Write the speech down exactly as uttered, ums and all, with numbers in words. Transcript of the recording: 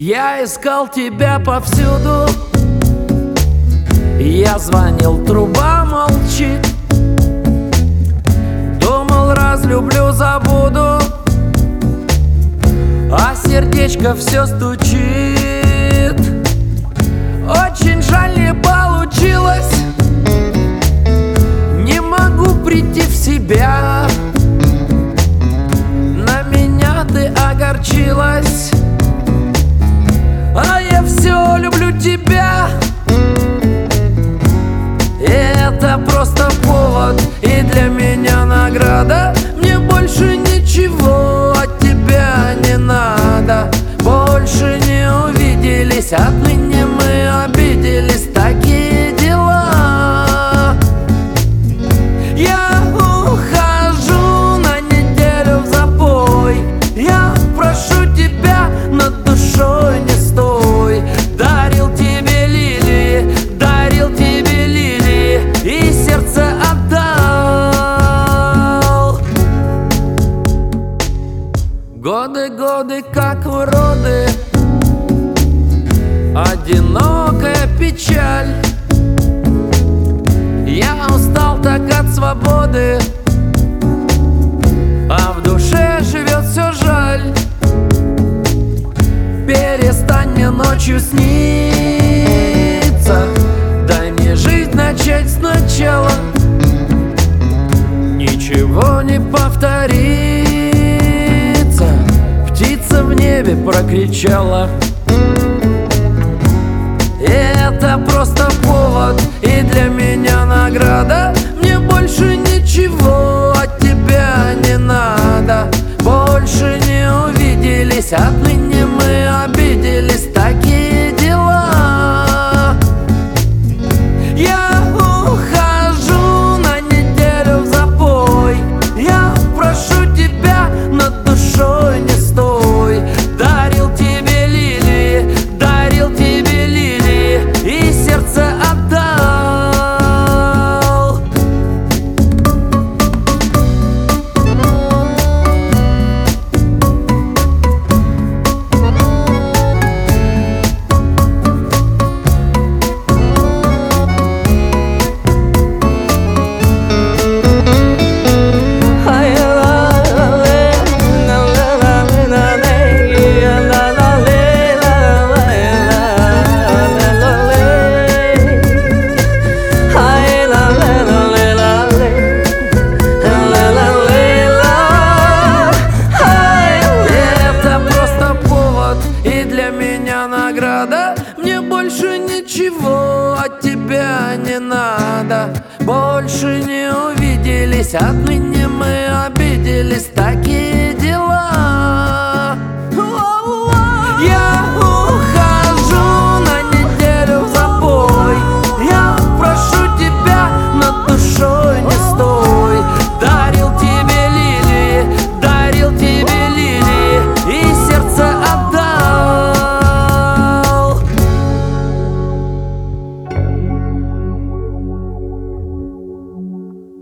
Я искал тебя повсюду, я звонил, труба молчит. Думал, разлюблю, забуду, а сердечко все стучит. Очень жаль, не получилось, не могу прийти в себя. На меня ты огорчилась, а я все люблю тебя. И это просто повод, и для меня награда. Мне больше ничего от тебя не надо. Больше не увиделись, отныне мы обиделись. Такие дела. Я ухожу на неделю в запой. Я прошу тебя, над душой не стой. Дарил тебе лилии, дарил тебе лилии, и сердце отдал. Годы, годы, как уроды, одинокая печаль. Я устал так от свободы, а в душе живет все жаль. Перестань мне ночью сниться, дай мне жизнь начать сначала. Ничего не повторится, птица в небе прокричала. Это просто повод, и для меня награда. Мне больше ничего от тебя не надо. Больше не увиделись, отныне мы обиделись. Такие дела. Я ухожу на неделю в запой. Я прошу тебя, над душой не стой. Дарил тебе лилии, дарил тебе лилии, и сердце отдал. Награда. Мне больше ничего от тебя не надо. Больше не увиделись, отныне мы обиделись. Такие дела.